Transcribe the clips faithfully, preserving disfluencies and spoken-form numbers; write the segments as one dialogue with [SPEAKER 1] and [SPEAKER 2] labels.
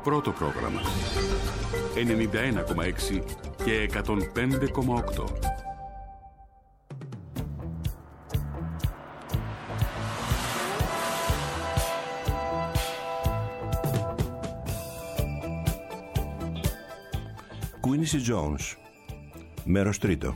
[SPEAKER 1] Πρώτο πρόγραμμα ενενήντα ένα κόμμα έξι και εκατόν πέντε κόμμα οκτώ.
[SPEAKER 2] Quincy Jones, μέρος τρίτο.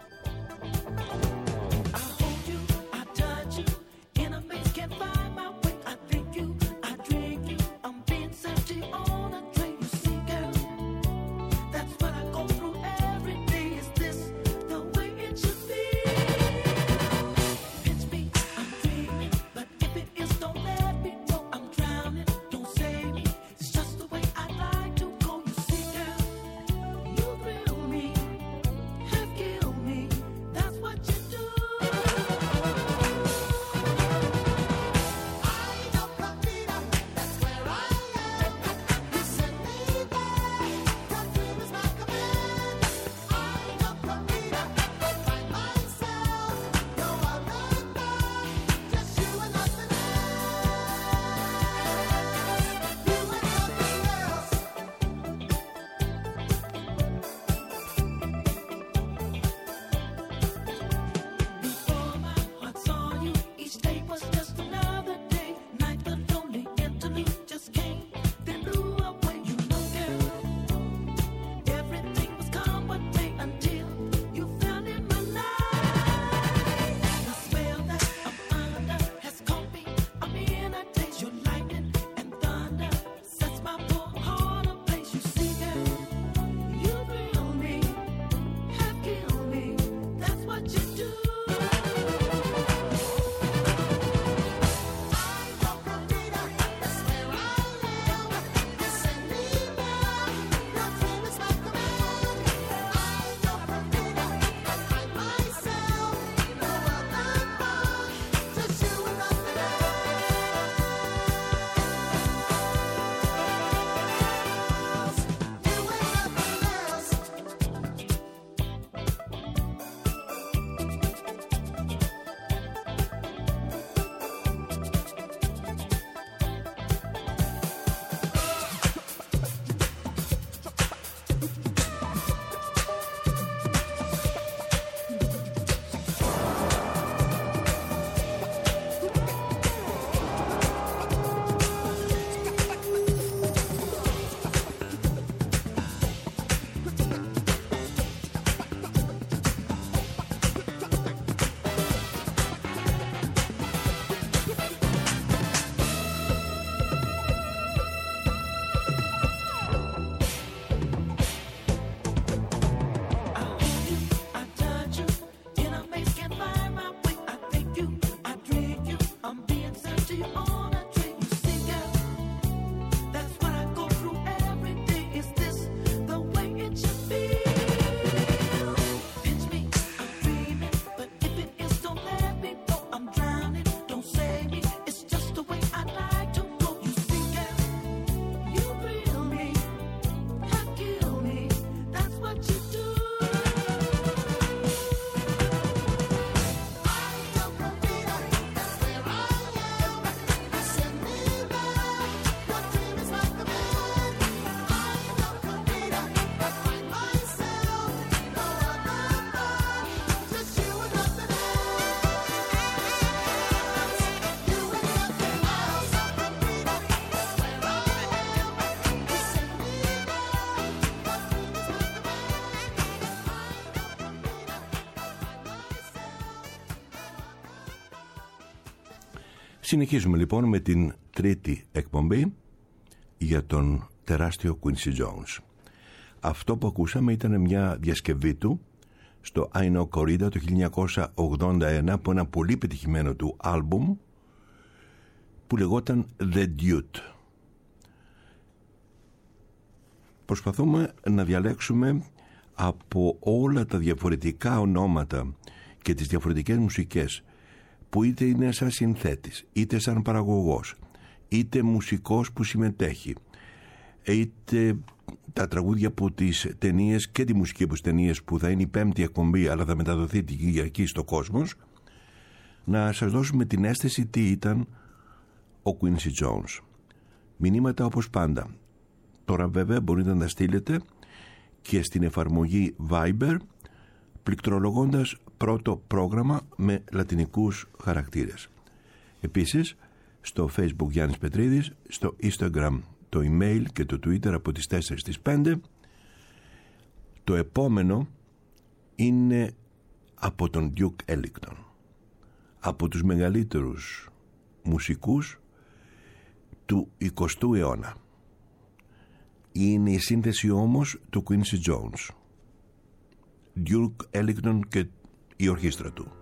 [SPEAKER 2] Συνεχίζουμε λοιπόν με την τρίτη εκπομπή για τον τεράστιο Quincy Jones. Αυτό που ακούσαμε ήταν μια διασκευή του στο I Know Corrida το χίλια εννιακόσια ογδόντα ένα από ένα πολύ πετυχημένο του άλμπουμ που λεγόταν The Dude. Προσπαθούμε να διαλέξουμε από όλα τα διαφορετικά ονόματα και τις διαφορετικές μουσικές που είτε είναι σαν συνθέτης, είτε σαν παραγωγός, είτε μουσικός που συμμετέχει, είτε τα τραγούδια από τις ταινίες και τη μουσική από τις ταινίες που θα είναι η πέμπτη εκπομπή αλλά θα μεταδοθεί την Κυριακή στο Κόσμος, να σας δώσουμε την αίσθηση τι ήταν ο Quincy Jones. Μηνύματα όπως πάντα Τώρα βέβαια μπορείτε να τα στείλετε και στην εφαρμογή Viber, πληκτρολογώντας πρώτο πρόγραμμα με λατινικούς χαρακτήρες. Επίσης, στο Facebook Γιάννης Πετρίδης, στο Instagram το email και το Twitter από τις τέσσερις στις πέντε. Το επόμενο είναι από τον Duke Ellington, από τους μεγαλύτερους μουσικούς του εικοστού αιώνα. Είναι η σύνθεση όμως του Quincy Jones, Duke Ellington και η ορχήστρα του.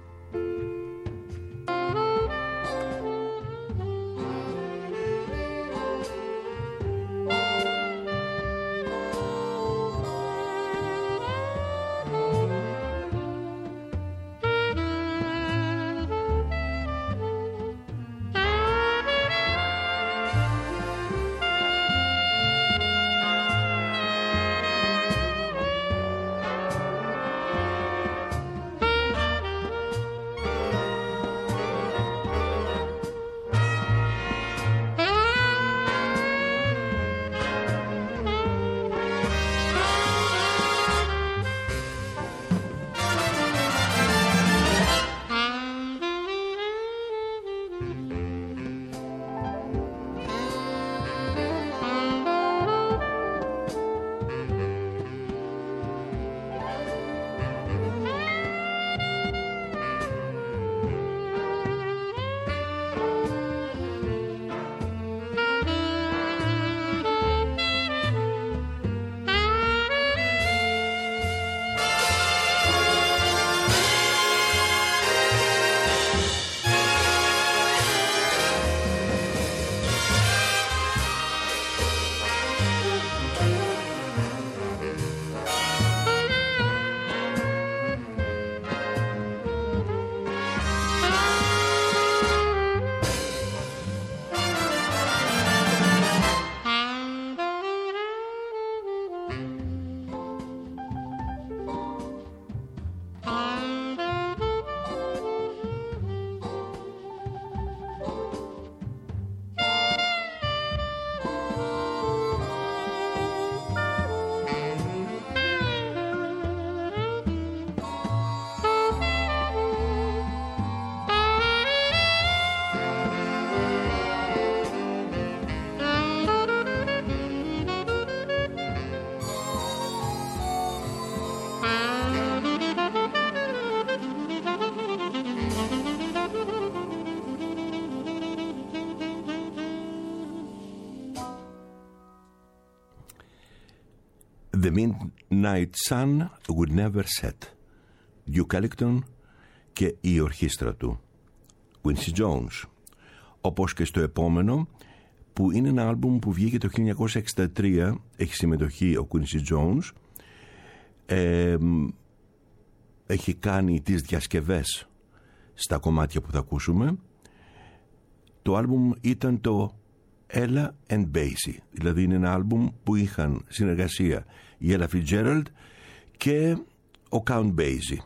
[SPEAKER 2] The Midnight Sun Would Never Set, Duke Ellington και η ορχήστρα του, Quincy Jones. Όπως και στο επόμενο, που είναι ένα άλμπουμ που βγήκε το χίλια εννιακόσια εξήντα τρία, έχει συμμετοχή ο Quincy Jones, ε, έχει κάνει τις διασκευές στα κομμάτια που θα ακούσουμε. Το άλμπουμ ήταν το Ella and Basie, δηλαδή είναι ένα άλμπουμ που είχαν συνεργασία η Ella Fitzgerald και ο Count Basie.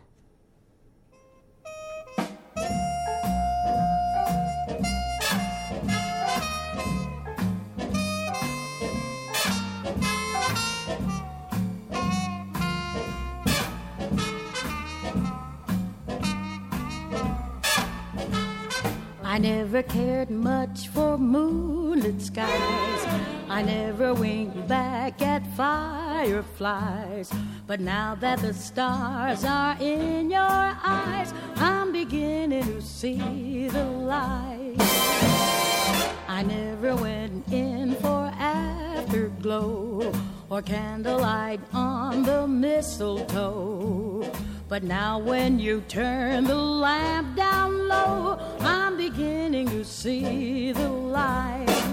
[SPEAKER 3] I never cared much for moonlit skies. I never winked back at fireflies. But now that the stars are in your eyes, I'm beginning to see the light. I never went in for afterglow or candlelight on the mistletoe. But now when you turn the lamp down low, I'm beginning to see the light.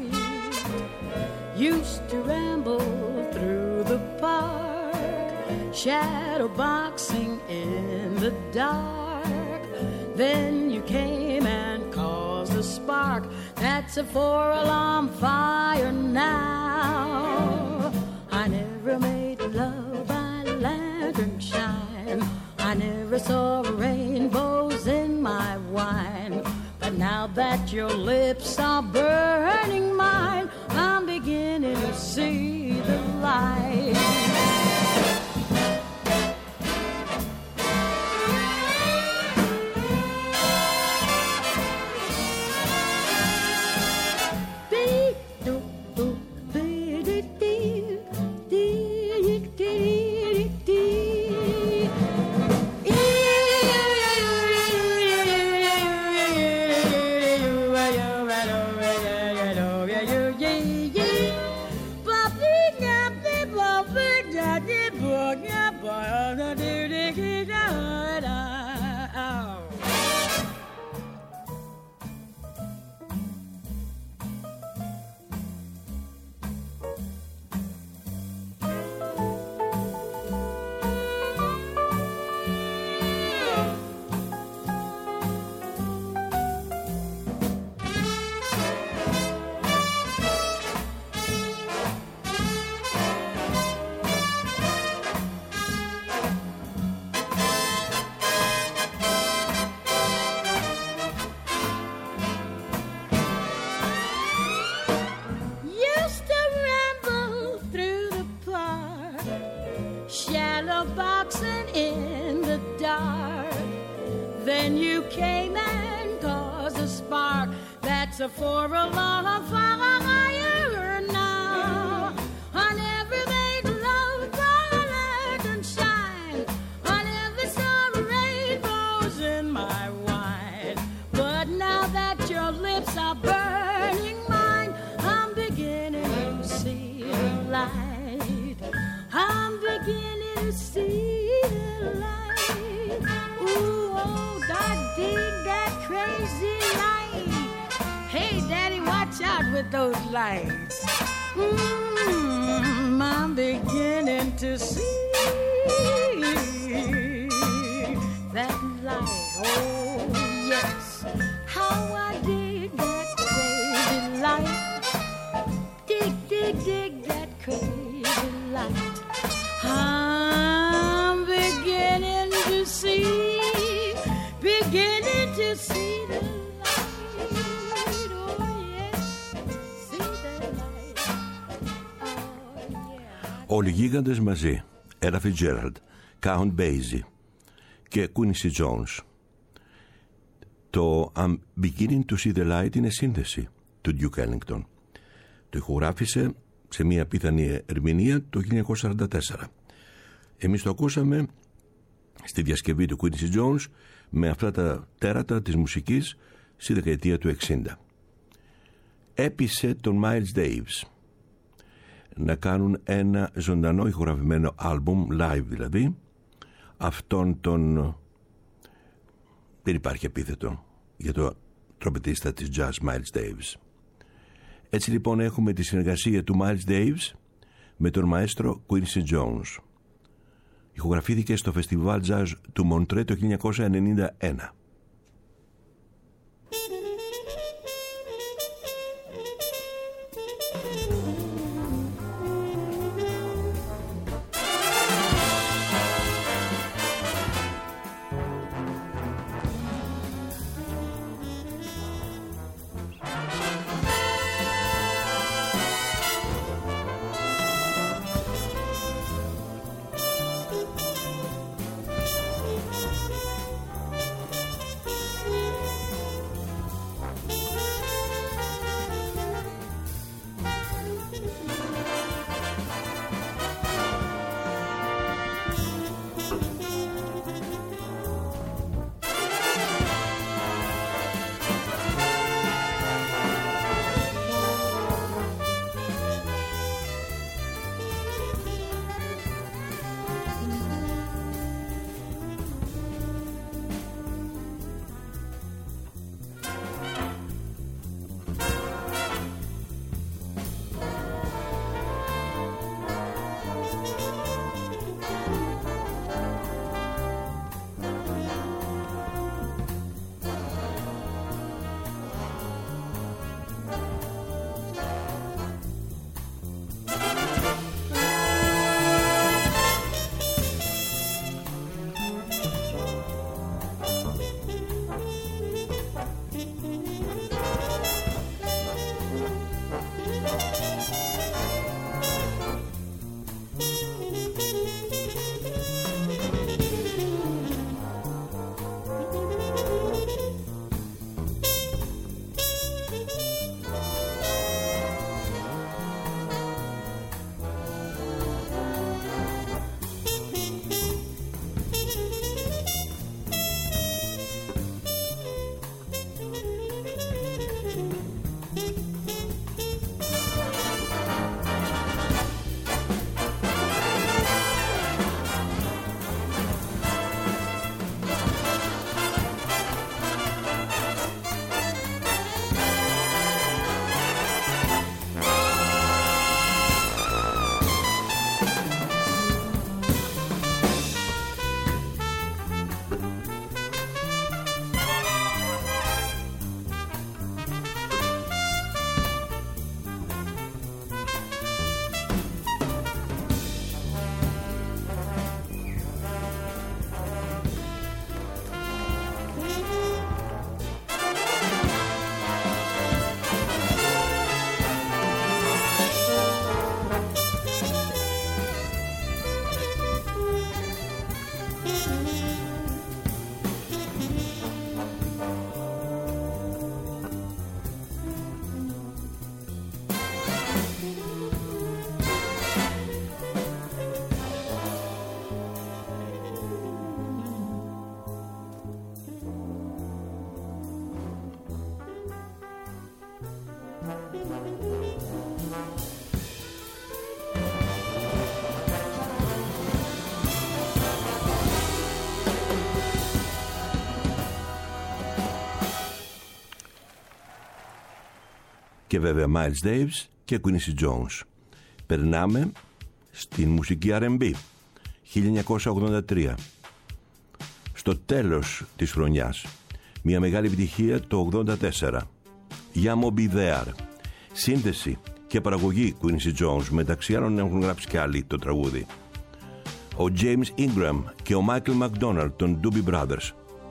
[SPEAKER 3] Used to ramble through the park, shadow boxing in the dark. Then you came and caused a spark. That's a four-alarm fire now. I never made love by lantern shine. I never saw rainbows in my wine. But now that your lips are burning mine, I'm beginning to see see the light. Boxing in the dark, then you came and caused a spark. That's a for a long fire now. I never made love bright and shine. I never saw rainbows in my wine. But now that your lips are burning mine, I'm beginning to see the light. I'm beginning to see the light. Ooh, oh, I dig that crazy light. Hey, Daddy, watch out with those lights. Mm, I'm beginning to see that light. Oh, yes, how I dig that crazy light. Dig, dig, dig that crazy light. I'm beginning to see, beginning to see the light. Oh, yes, see the light. Oh, yeah.
[SPEAKER 2] Όλοι οι γίγαντες μαζί. Ella Fitzgerald, Count Basie και Quincy Jones. Το I'm beginning to see the light είναι σύνθεση του Duke Ellington. Το ηχογράφησε σε μια πιθανή ερμηνεία το χίλια εννιακόσια σαράντα τέσσερα. Εμείς το ακούσαμε στη διασκευή του Quincy Jones με αυτά τα τέρατα της μουσικής στη δεκαετία του εξήντα. Έπεισε τον Miles Davis να κάνουν ένα ζωντανό ηχογραφημένο άλμπουμ, live δηλαδή, αυτόν τον... δεν υπάρχει επίθετο για το τρομπετίστα της jazz Miles Davis. Έτσι λοιπόν έχουμε τη συνεργασία του Miles Davis με τον μαέστρο Quincy Jones. Ηχογραφήθηκε στο φεστιβάλ jazz του Μοντρέ το χίλια εννιακόσια ενενήντα ένα. και βέβαια Miles Davis και Quincy Jones. Περνάμε στην μουσική αρ εντ μπι χίλια εννιακόσια ογδόντα τρία. Στο τέλος της χρονιάς, μια μεγάλη επιτυχία το ογδόντα τέσσερα. Yamo Be There. Σύνθεση και παραγωγή Quincy Jones, μεταξύ άλλων έχουν γράψει και άλλοι το τραγούδι. Ο James Ingram και ο Michael McDonald των Doobie Brothers.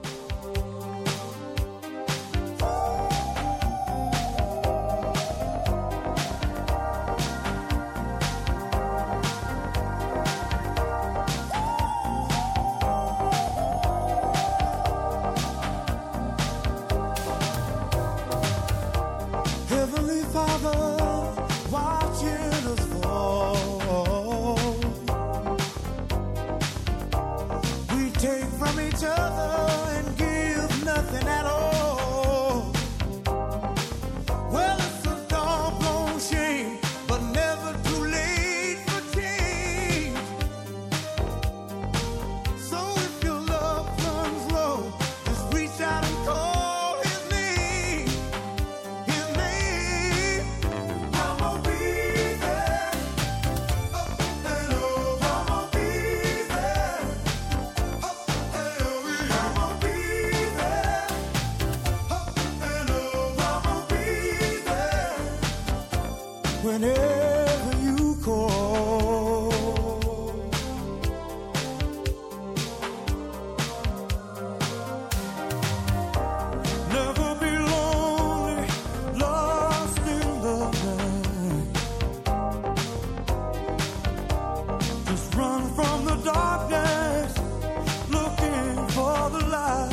[SPEAKER 4] Whenever you call, never be lonely, lost in the night. Just run from the darkness, looking for the light.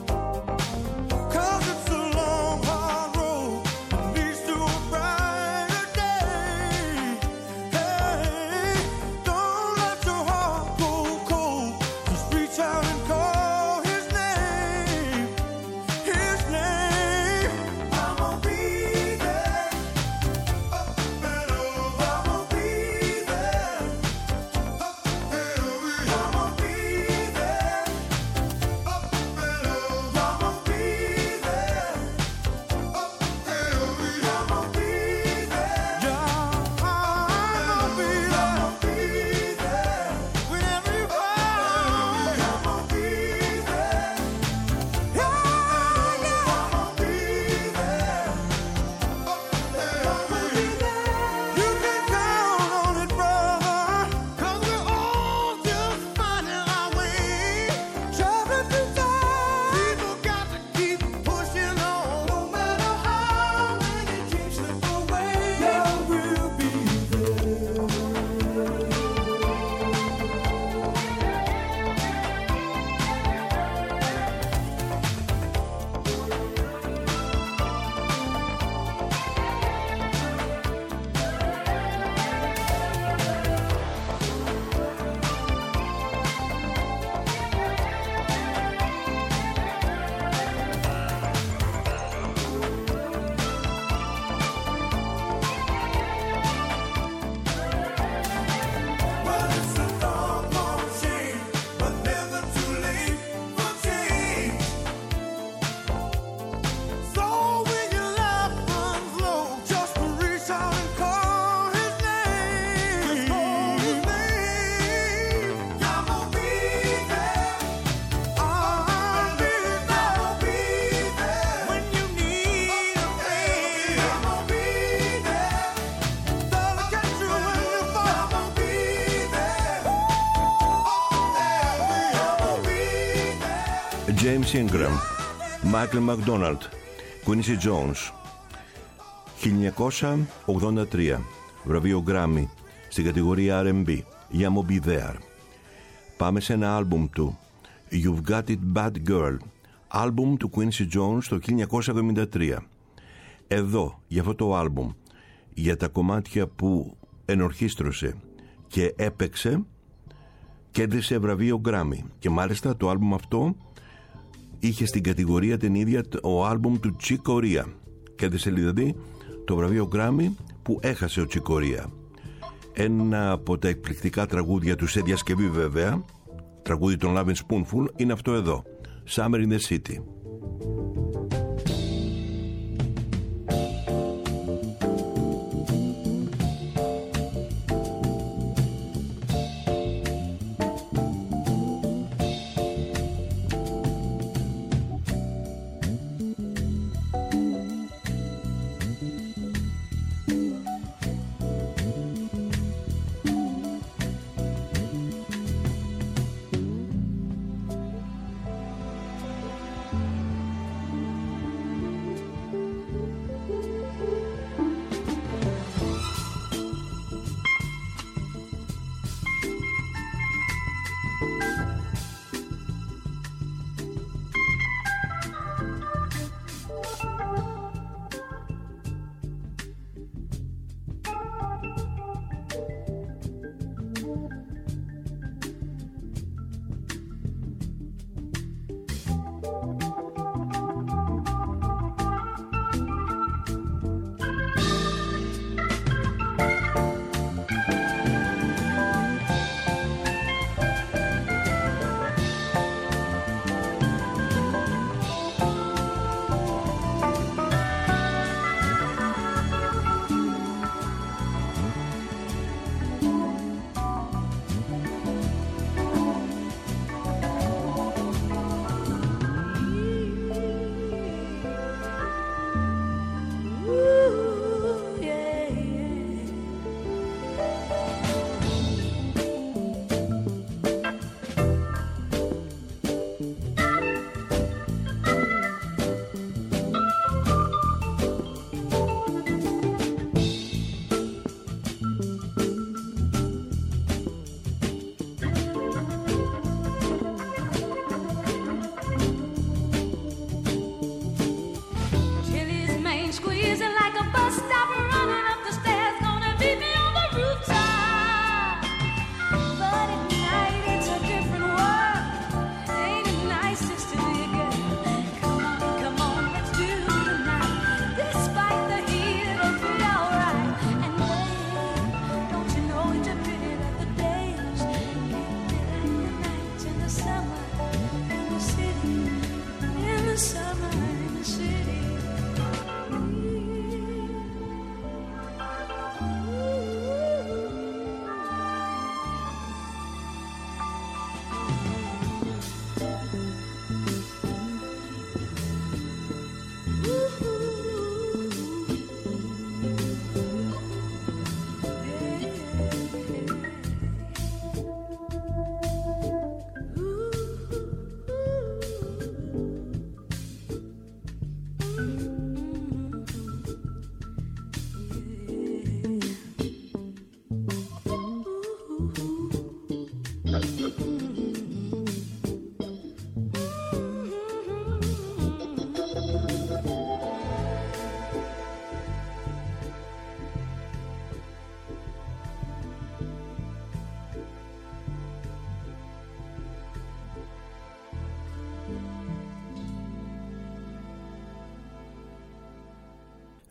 [SPEAKER 2] James Ingram, Michael McDonald, Quincy Jones. χίλια εννιακόσια ογδόντα τρία. Βραβείο Grammy στην κατηγορία αρ εντ μπι. Yamo Be There. Πάμε σε ένα άλμπουμ του, You've Got It Bad Girl, άλμπουμ του Quincy Jones το χίλια εννιακόσια εβδομήντα τρία. Εδώ, για αυτό το άλμπουμ, για τα κομμάτια που ενορχίστρωσε και έπαιξε, κέρδισε βραβείο Grammy. Και μάλιστα το άλμπουμ αυτό είχε στην κατηγορία την ίδια ο άλμπουμ του Chick Corea. Κέρδισε δηλαδή το βραβείο Grammy που έχασε ο Chick Corea. Ένα από τα εκπληκτικά τραγούδια του σε διασκευή βέβαια, τραγούδι των Lovin' Spoonful, είναι αυτό εδώ, Summer in the City.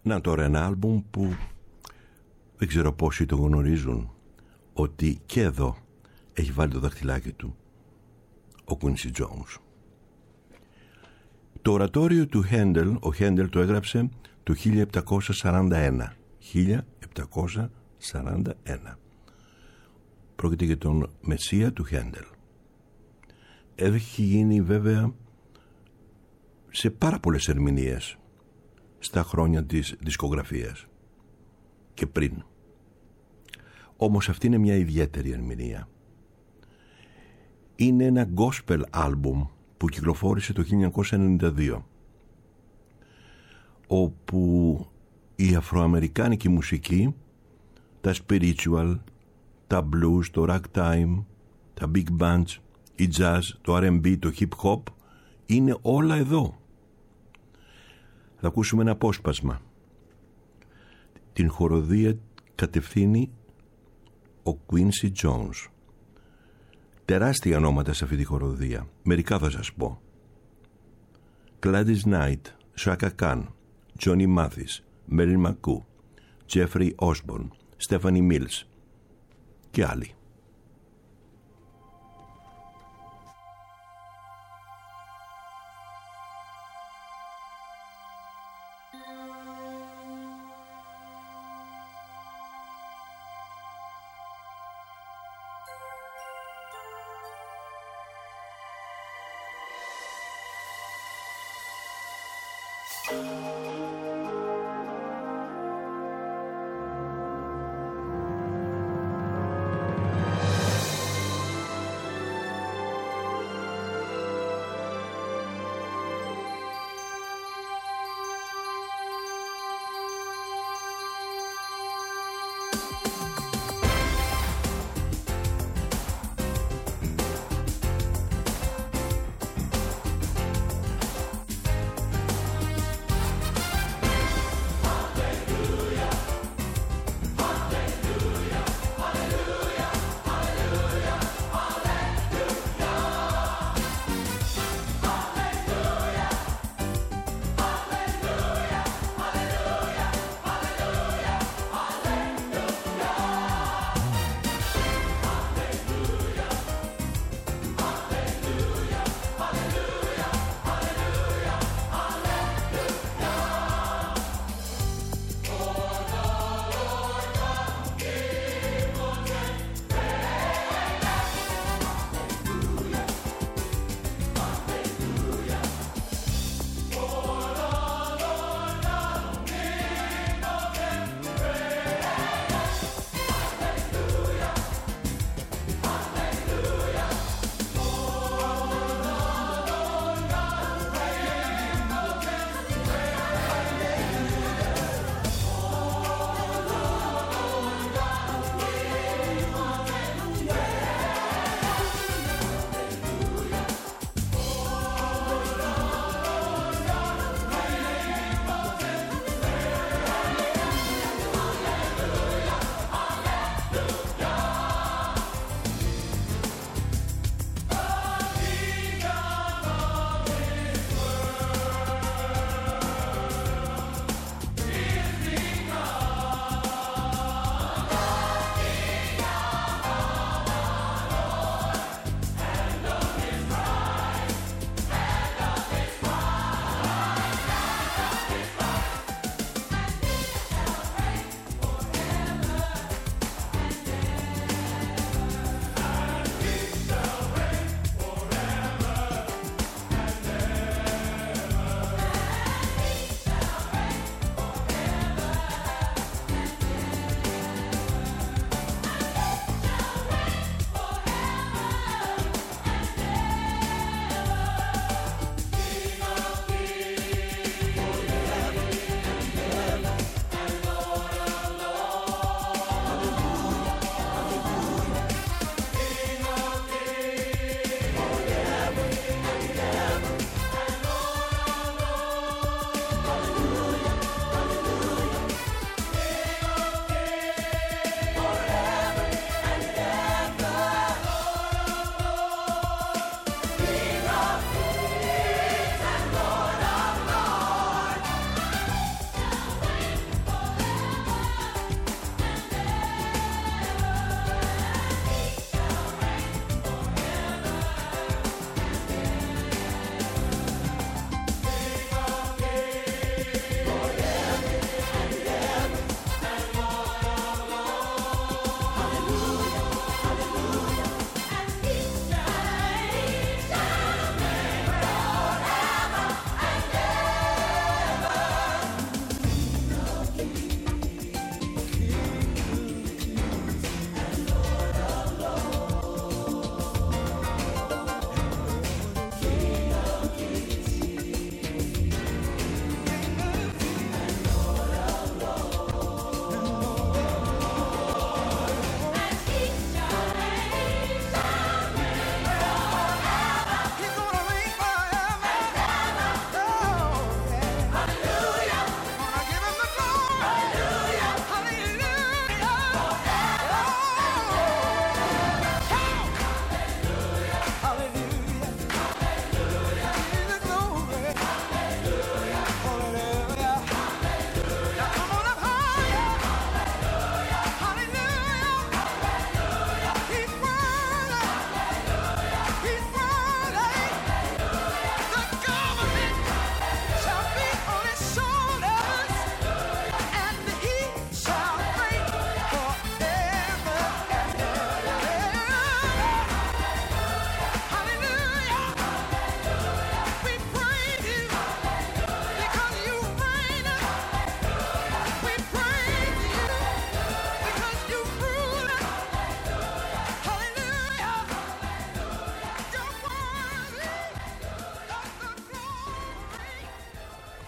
[SPEAKER 2] Να τώρα ένα άλμπουμ που δεν ξέρω πόσοι το γνωρίζουν, ότι και εδώ έχει βάλει το δαχτυλάκι του ο Quincy Jones. Το ορατόριο του Χέντελ, ο Χέντελ το έγραψε το χίλια επτακόσια σαράντα ένα. χίλια επτακόσια σαράντα ένα. Πρόκειται για τον Μεσσία του Χέντελ. Έχει γίνει βέβαια σε πάρα πολλές ερμηνείες στα χρόνια της δισκογραφίας και πριν. Όμως αυτή είναι μια ιδιαίτερη ερμηνεία. Είναι ένα gospel album που κυκλοφόρησε το χίλια εννιακόσια ενενήντα δύο, όπου η αφροαμερικάνικη μουσική, τα spiritual, τα blues, το ragtime, τα big bands, η jazz, το αρ εν μπι, το hip hop είναι όλα εδώ. Θα ακούσουμε ένα απόσπασμα. Την χοροδία κατευθύνει ο Quincy Jones. Τεράστια ονόματα σε αυτή τη χοροδία. Μερικά θα σας πω. Gladys Knight, Chaka Khan, Johnny Mathis, Merle McCoo, Jeffrey Osborne, Stephanie Mills και άλλοι.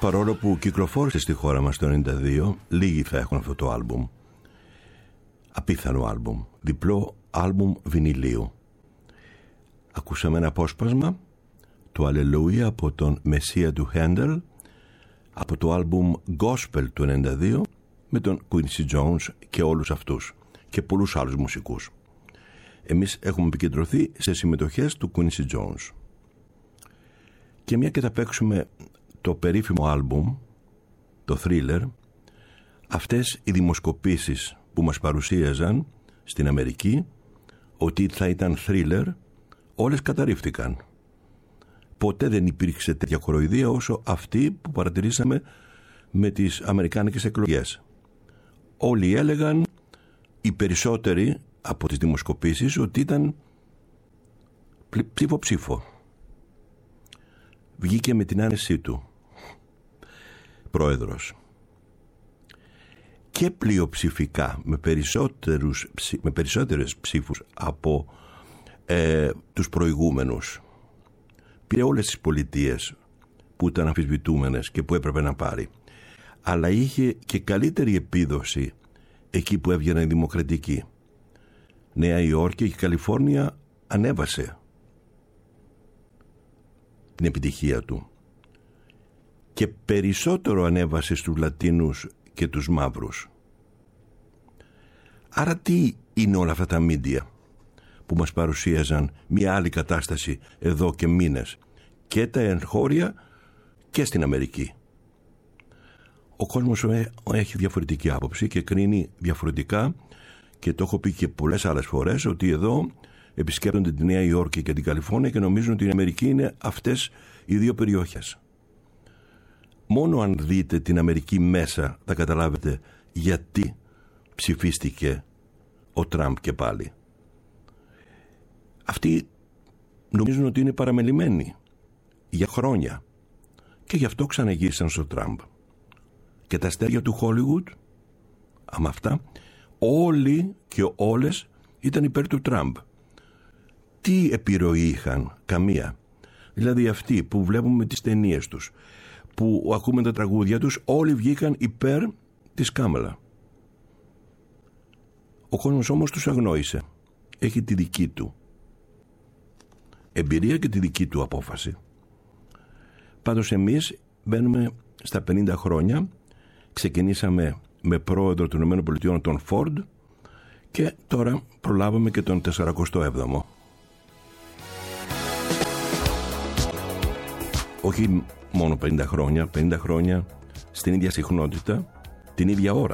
[SPEAKER 2] παρόλο που κυκλοφόρησε στη χώρα μας το ενενήντα δύο, λίγοι θα έχουν αυτό το άλμπουμ. Απίθανο άλμπουμ, διπλό άλμπουμ βινιλίου. Ακούσαμε ένα απόσπασμα, το Αλληλούια από τον Μεσσία του Χέντελ, από το άλμπουμ Gospel του ενενήντα δύο, με τον Quincy Jones και όλους αυτούς και πολλούς άλλους μουσικούς. Εμείς έχουμε επικεντρωθεί σε συμμετοχές του Quincy Jones. Και μια και θα παίξουμε το περίφημο άλμπουμ, το Thriller, αυτές οι δημοσκοπήσεις που μας παρουσίαζαν στην Αμερική ότι θα ήταν Thriller, όλες καταρρίφθηκαν. Ποτέ δεν υπήρξε τέτοια κοροϊδία όσο αυτή που παρατηρήσαμε με τις αμερικάνικες εκλογές. Όλοι έλεγαν, οι περισσότεροι από τις δημοσκοπήσεις, ότι ήταν ψήφο-ψήφο. Βγήκε με την άνεσή του πρόεδρος. Και πλειοψηφικά, με, περισσότερους, με περισσότερες ψήφους από ε, τους προηγούμενους. Πήρε όλες τις πολιτείες που ήταν αμφισβητούμενες και που έπρεπε να πάρει. Αλλά είχε και καλύτερη επίδοση εκεί που έβγαιναν οι δημοκρατικοί. Νέα Υόρκη και η Καλιφόρνια ανέβασε την επιτυχία του. Και περισσότερο ανέβασε στους Λατίνους και τους Μαύρους. Άρα τι είναι όλα αυτά τα μίντια που μας παρουσίαζαν μια άλλη κατάσταση εδώ και μήνες, και τα εγχώρια και στην Αμερική. Ο κόσμος έχει διαφορετική άποψη και κρίνει διαφορετικά, και το έχω πει και πολλές άλλες φορές ότι εδώ επισκέπτονται τη Νέα Υόρκη και την Καλιφόρνια και νομίζουν ότι η Αμερική είναι αυτές οι δύο περιοχές. Μόνο αν δείτε την Αμερική μέσα θα καταλάβετε γιατί ψηφίστηκε ο Τραμπ και πάλι. Αυτοί νομίζουν ότι είναι παραμελημένοι για χρόνια και γι' αυτό ξαναγύρισαν στο Τραμπ. Και τα αστέρια του Χόλιγουντ, άμα αυτά, όλοι και όλες ήταν υπέρ του Τραμπ. Τι επιρροή είχαν? Καμία. Δηλαδή αυτοί που βλέπουμε τις ταινίες τους, που ακούμε τα τραγούδια τους, όλοι βγήκαν υπέρ της Κάμαλα. Ο κόσμος όμως τους αγνόησε. Έχει τη δική του εμπειρία και τη δική του απόφαση. Πάντως εμείς μπαίνουμε στα πενήντα χρόνια. Ξεκινήσαμε με πρόεδρο των ΗΠΑ τον Φόρντ και τώρα προλάβαμε και τον σαρανταεπτό έβδομο. Όχι μόνο πενήντα χρόνια, πενήντα χρόνια στην ίδια συχνότητα, την ίδια ώρα.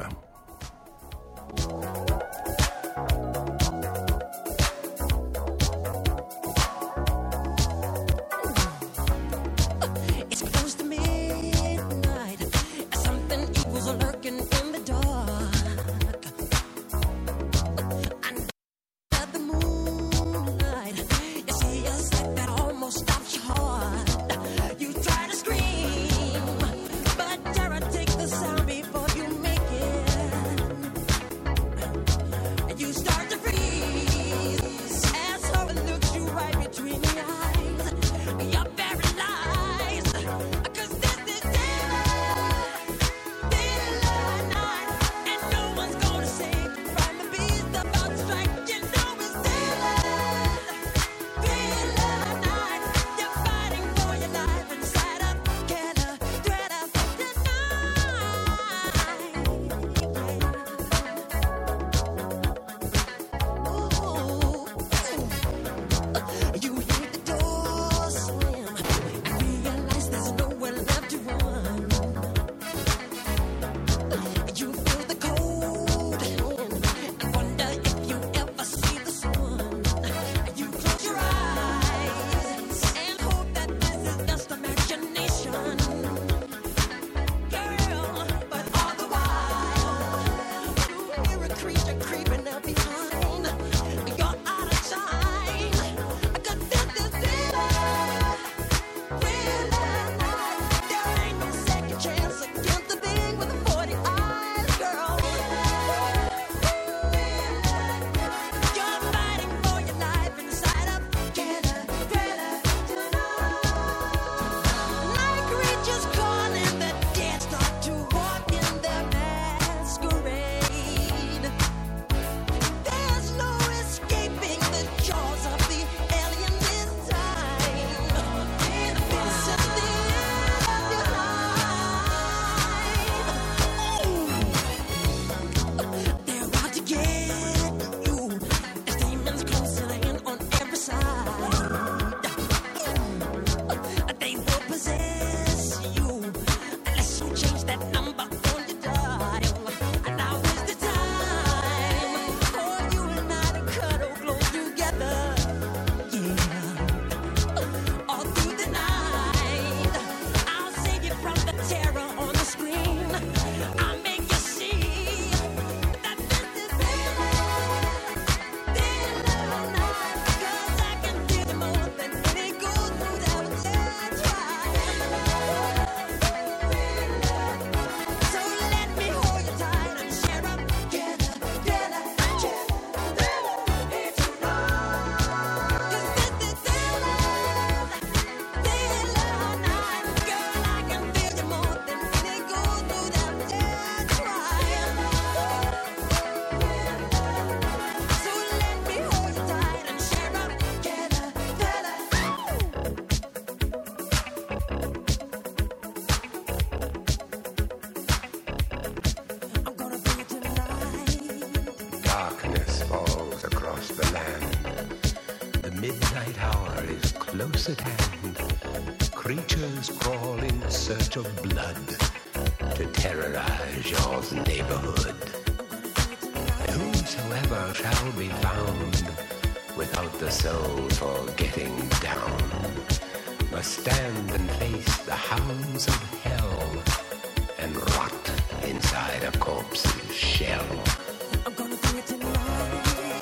[SPEAKER 5] land. The midnight hour is close at hand. Creatures crawl in search of blood to terrorize your neighborhood. Whosoever shall be found without the soul for getting down must stand and face the hounds of hell and rot inside a corpse's shell. I'm gonna do it tonight.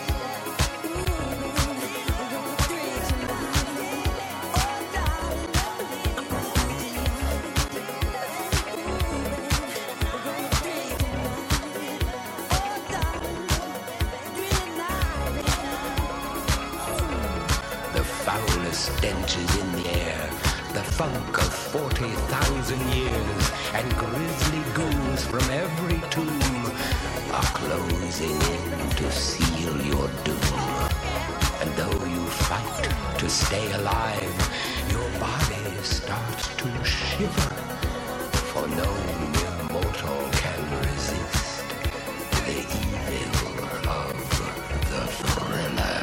[SPEAKER 5] Stench is in the air, the funk of forty thousand years, and grisly ghouls from every tomb are closing in to seal your doom. And though you fight to stay alive, your body starts to shiver, for no immortal can resist the evil of the thriller.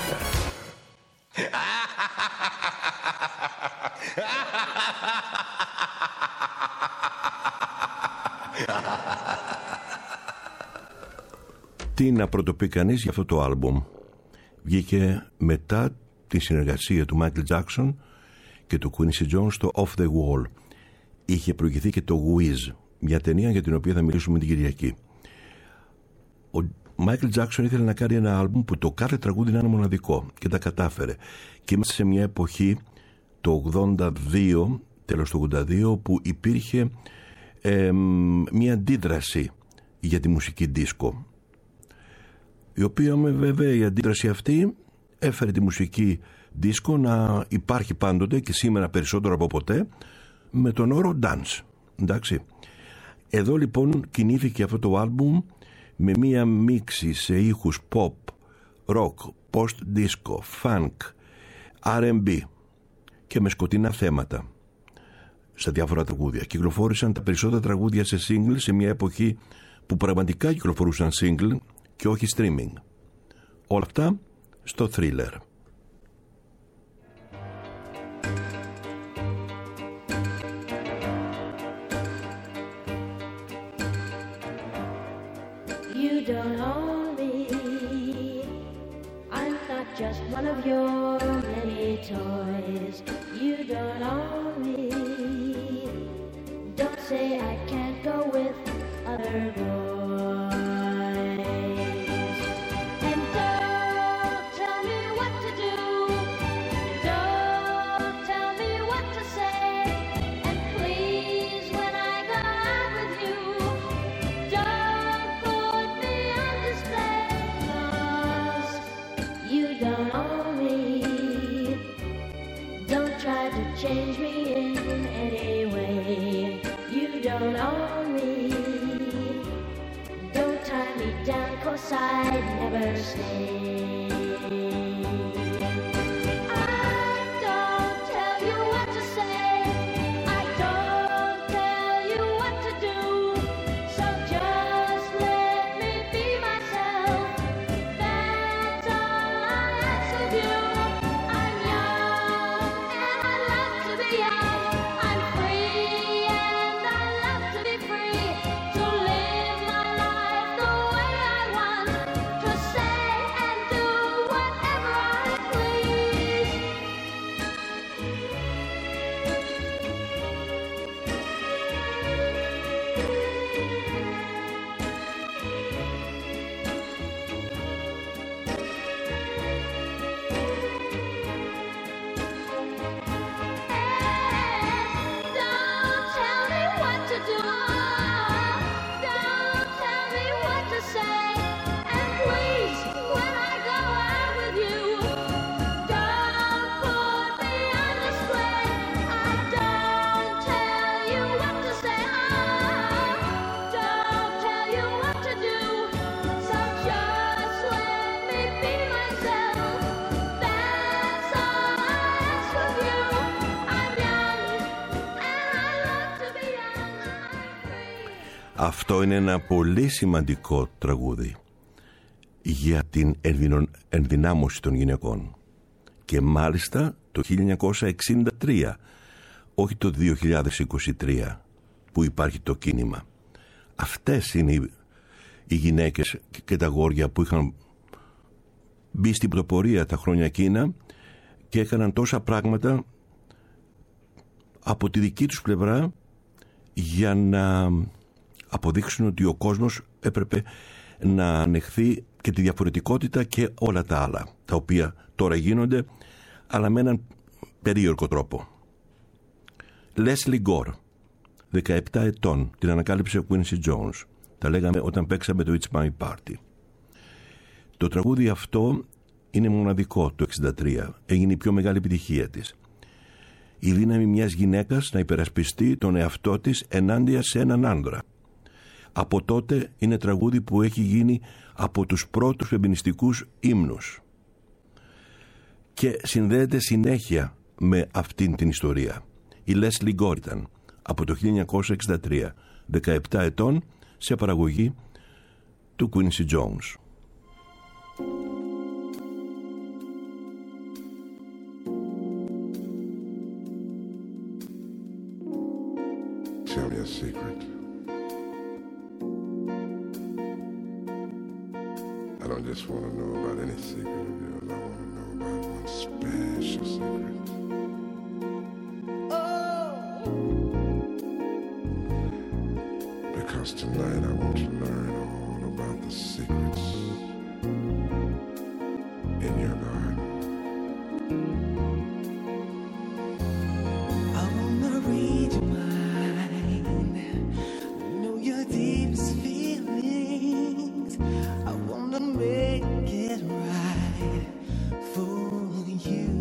[SPEAKER 2] Τι να πρωτοπεί κανείς για αυτό το άλμπουμ. Βγήκε μετά τη συνεργασία του Michael Jackson και του Quincy Jones στο Off the Wall. Είχε προηγηθεί και το Wiz, μια ταινία για την οποία θα μιλήσουμε την Κυριακή. Ο Michael Jackson ήθελε να κάνει ένα άλμπουμ που το κάθε τραγούδι να είναι μοναδικό και τα κατάφερε. Και είμαστε σε μια εποχή, το ογδόντα δύο, τέλος του ογδόντα δύο, που υπήρχε ε, μια αντίδραση για τη μουσική δίσκο, η οποία βέβαια η αντίδραση αυτή έφερε τη μουσική δίσκο να υπάρχει πάντοτε και σήμερα περισσότερο από ποτέ με τον όρο dance. Εντάξει. Εδώ λοιπόν κινήθηκε αυτό το άλμπουμ με μία μίξη σε ήχους pop, rock, post-disco, funk, αρ εν μπι και με σκοτεινά θέματα στα διάφορα τραγούδια. Κυκλοφόρησαν τα περισσότερα τραγούδια σε single σε μια εποχή που πραγματικά κυκλοφορούσαν single και όχι streaming. Όλα αυτά στο Thriller.
[SPEAKER 6] You don't own me. I'm not just one of your many toys. You don't own me. Don't say I can't go with other boys. And don't tell me what to do. Don't tell me what to say. And please, when I go out with you, don't put me on display. 'Cause you don't own me. Don't try to change me in any way. You don't own me. Don't tie me down, 'cause I'd never stay. I don't tell you what to say. I don't tell you what to do. So just let me be myself. That's all I ask of you. I'm young and I love to be young. I'm free and I love to be free. To live my life the way I want. To say and do whatever I please. Don't tell me what to do. Don't tell me what to say. And please, when I go out with you, don't put me on display. I don't tell you what to say. Don't tell you what to do. So just let me be myself. That's all I ask of you. I'm young and I love to be young. I'm free.
[SPEAKER 2] Αυτό είναι ένα πολύ σημαντικό τραγούδι. για την ενδυνάμωση των γυναικών. Και μάλιστα το χίλια εννιακόσια εξήντα τρία, όχι το δύο χιλιάδες είκοσι τρία που υπάρχει το κίνημα. Αυτές είναι οι, οι γυναίκες και τα αγόρια που είχαν μπει στην πρωτοπορία τα χρόνια εκείνα και έκαναν τόσα πράγματα από τη δική τους πλευρά για να αποδείξουν ότι ο κόσμος έπρεπε να ανεχθεί και τη διαφορετικότητα και όλα τα άλλα, τα οποία τώρα γίνονται, αλλά με έναν περίεργο τρόπο. Leslie Gore, δεκαεπτά ετών, την ανακάλυψε ο Quincy Jones. Τα λέγαμε όταν παίξαμε το It's My Party. Το τραγούδι αυτό είναι μοναδικό το εξήντα τρία. Έγινε η πιο μεγάλη επιτυχία της. Η δύναμη μιας γυναίκας να υπερασπιστεί τον εαυτό της ενάντια σε έναν άντρα. Από τότε είναι τραγούδι που έχει γίνει από τους πρώτους φεμινιστικούς ύμνους και συνδέεται συνέχεια με αυτήν την ιστορία. Η Leslie Gore ήταν από το χίλια εννιακόσια εξήντα τρία, δεκαεπτά ετών, σε παραγωγή του Quincy Jones.
[SPEAKER 7] Tell me a secret. I don't just want to know about any secret of yours. I want to know about one special secret. Because tonight I want to learn all about the secrets in your garden.
[SPEAKER 4] I wanna read your mind, know your deepest feelings. I wanna make it right for you,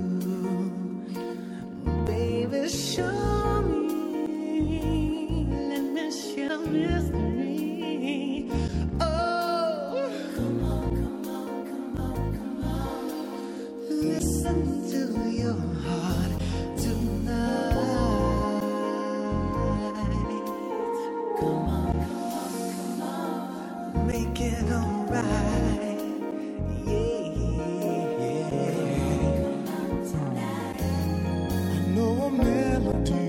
[SPEAKER 4] baby. Show me, let me share mystery. Oh, come on, come on, come on, come on. Listen to your heart tonight. Come on, come on, come on. Make it alright. Yeah, yeah. I know a melody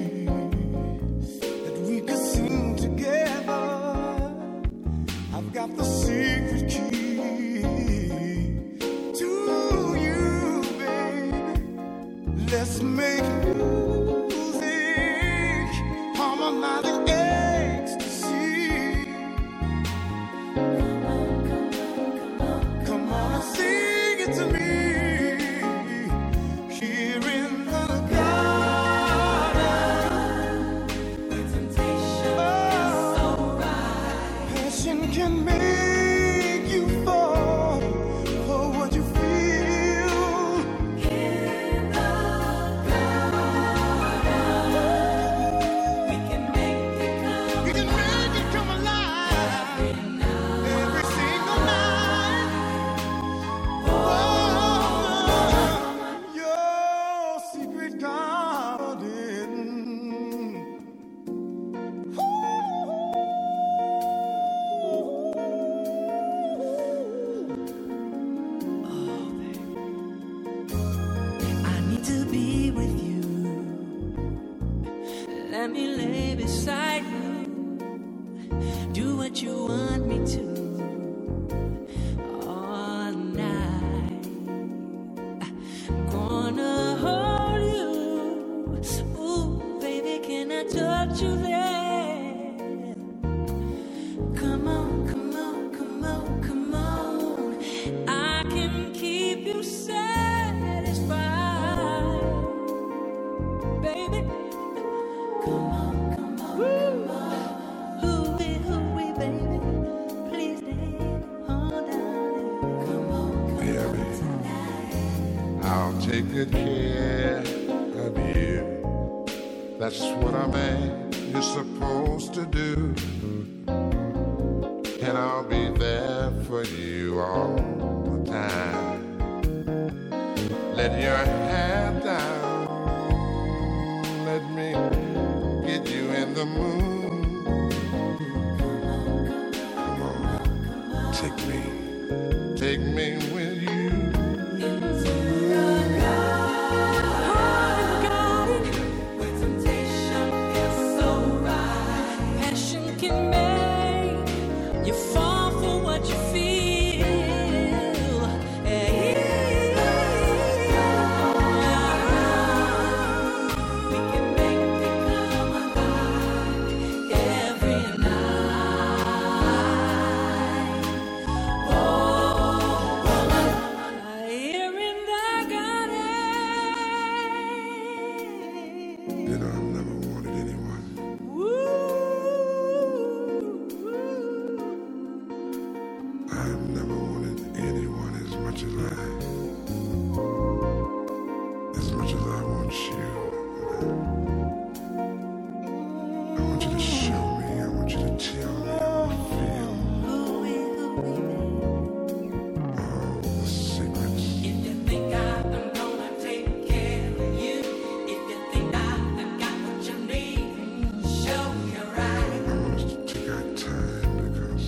[SPEAKER 4] that we could sing together. I've got the secret key to you, baby. Let's make music, harmonic ecstasy. Come on and sing it to me. Here in the garden, oh, passion can make you fall for what you feel. In the garden, we can make it come. We can make it come alive every single night. Oh, your secret garden. I need to be with you. Let me lay beside you. Do what you want me to. All night. Gonna hold you. Ooh, baby, can I touch you there? Come on, come on, come on, come on. I can keep you satisfied, baby. Come on, come on, come on. Hooey, hooey, baby. Please stay on down. Come on, come
[SPEAKER 7] Yeah,
[SPEAKER 4] on
[SPEAKER 7] baby.
[SPEAKER 4] tonight.
[SPEAKER 7] I'll take good care of you. That's what a man is supposed to do. And I'll be there for you all the time. Let your hair down. Let me get you in the mood. Come on, take me as much as I want you. I want you to show me, I want you to tell me how I feel. All the secrets.
[SPEAKER 4] If you think I'm gonna take care of you, if you think I've got what you need, show me right.
[SPEAKER 7] I want us to take our time because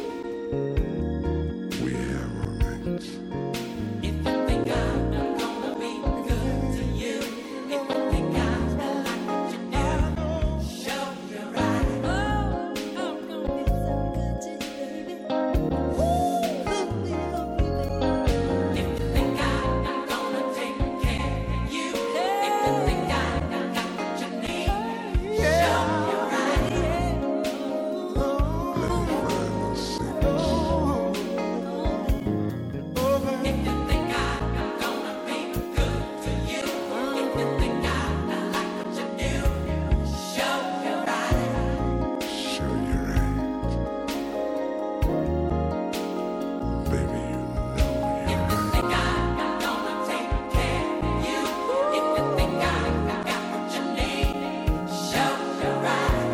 [SPEAKER 7] we have all night.
[SPEAKER 4] If you think I'm gonna be good to you, if you think I'm like what you do, show me right. Oh, I'm gonna be so good to you, baby. If you think I'm gonna take care of you, if you think I've got what you need, show me right.
[SPEAKER 7] Let me find those secrets.
[SPEAKER 4] If you think I'm gonna be good to you, if you think I like what you do, show me right.
[SPEAKER 7] Show you right. Baby, you know
[SPEAKER 4] If
[SPEAKER 7] you're
[SPEAKER 4] you
[SPEAKER 7] right.
[SPEAKER 4] think I'm gonna take care of you, if you think I got what you need, show me right.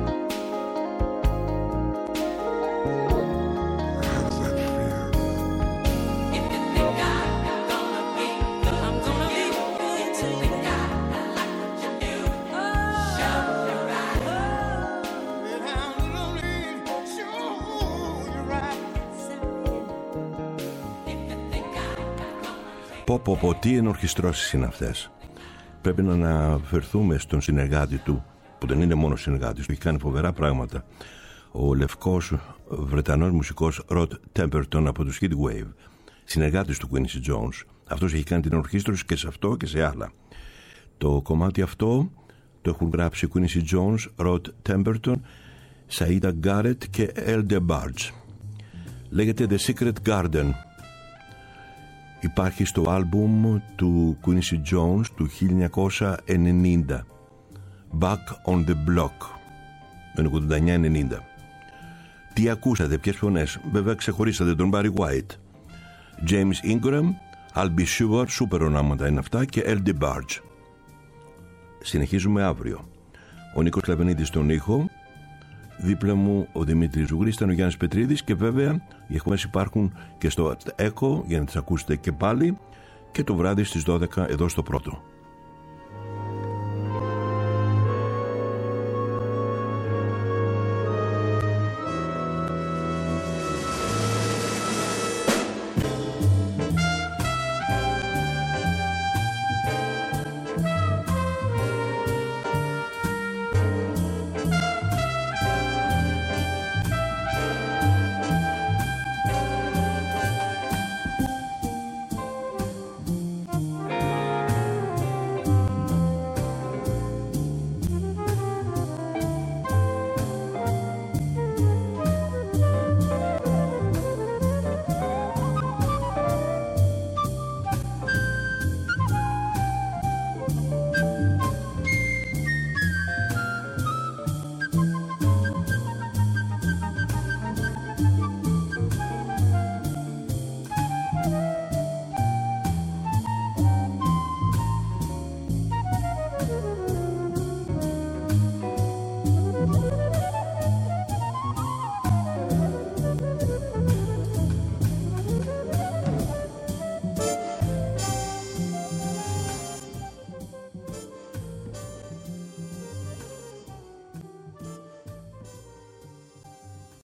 [SPEAKER 7] How does that feel?
[SPEAKER 4] If you think I'm gonna be good, I'm gonna be good to you. If you think I like what you do, show me right.
[SPEAKER 2] Πω πω πω, τι ενορχιστρώσεις είναι αυτές. Πρέπει να αναφερθούμε στον συνεργάτη του, που δεν είναι μόνο συνεργάτης του, έχει κάνει φοβερά πράγματα. Ο λευκός Βρετανός μουσικός Rod Temperton από τους Heat Wave, συνεργάτης του Quincy Jones. Αυτός έχει κάνει την ορχήστρωση και σε αυτό και σε άλλα. Το κομμάτι αυτό το έχουν γράψει Quincy Jones, Rod Temperton, Saida Garrett και El DeBarge. Λέγεται The Secret Garden. Υπάρχει στο άλμπουμ του Quincy Jones του χίλια εννιακόσια ενενήντα, Back on the Block, το ογδόντα εννιά ενενήντα. Τι ακούσατε, ποιες φωνές? Βέβαια ξεχωρίσατε τον Barry White, James Ingram, I'll Be Sure, σούπερ ονόματα είναι αυτά, και El DeBarge. Συνεχίζουμε αύριο. Ο Νίκος Κλαβενίδης στον ήχο, δίπλα μου ο Δημήτρης Ζουγρής, ήταν ο Γιάννης Πετρίδης, και βέβαια οι εκπομπές υπάρχουν και στο Echo για να τις ακούσετε και πάλι, και το βράδυ στις δώδεκα εδώ στο Πρώτο.